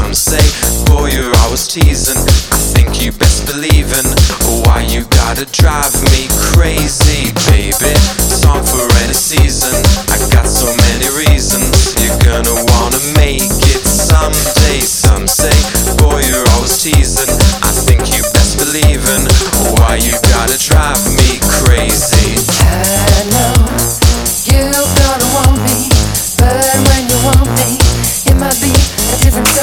come say, boy, you're always teasing. I think you best believin'. Why you gotta drive